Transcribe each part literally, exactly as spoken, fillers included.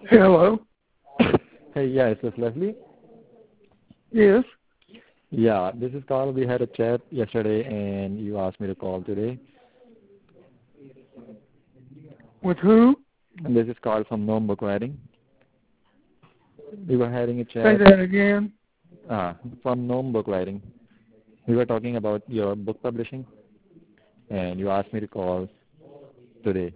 Hello. Hey, yeah, is this Leslie? Yes. Yeah, this is Carl. We had a chat yesterday, and you asked me to call today. With who? And this is Carl from Gnome Book Writing. We were having a Say chat that again. uh, from Gnome Book Writing. We were talking about your book publishing, and you asked me to call today.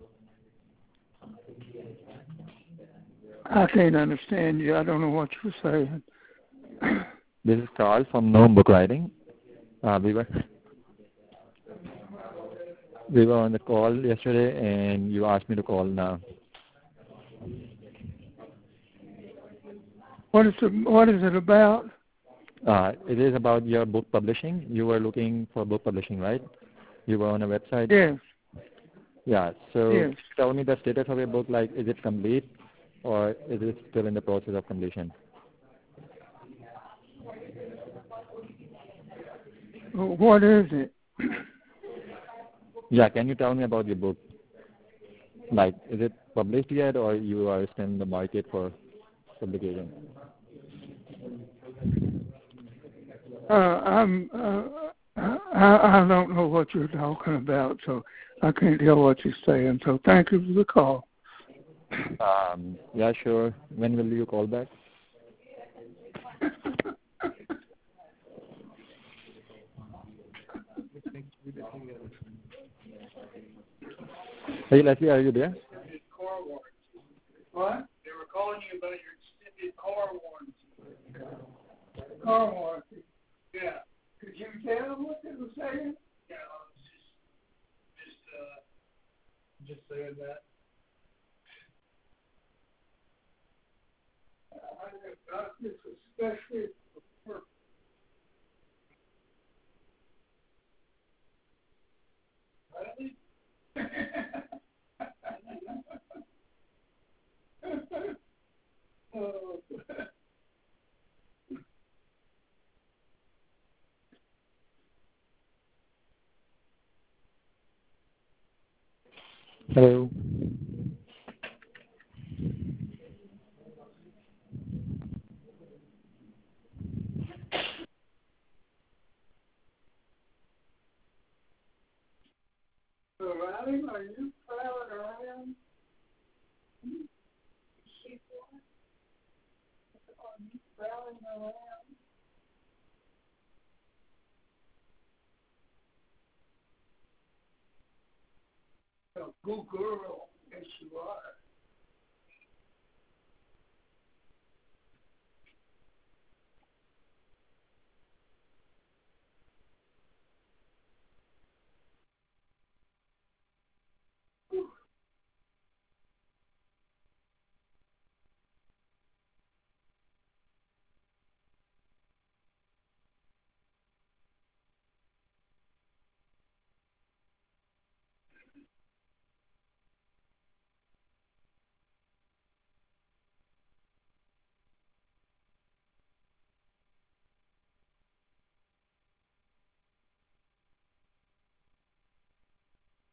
I can't understand you. I don't know what you're saying. This is Carl from Gnome Book Writing. Uh, we were we were on the call yesterday, and you asked me to call now. What is it, what is it about? Uh, it is about your book publishing. You were looking for book publishing, right? You were on a website. Yes. Yeah. So Yes. tell me the status of your book. Like, is it complete, or is it still in the process of completion? What is it? Yeah. Can you tell me about your book? Like, is it published yet, or you are still in the market for publication? Uh, I'm. Uh, I, I don't know what you're talking about, so I can't hear what you're saying. So thank you for the call. Um. Yeah. Sure. When will you call back? Hey, Leslie, are you there? Car warranty. What? They were calling you about your extended car warranty. Car warranty. Yeah. Could you tell them what they were saying? Yeah, I was just, just, uh, just saying that. I got this especially for. Really? Oh. Hello. So, Riley, are you prowling around? Are you prowling around? A good girl, yes you are.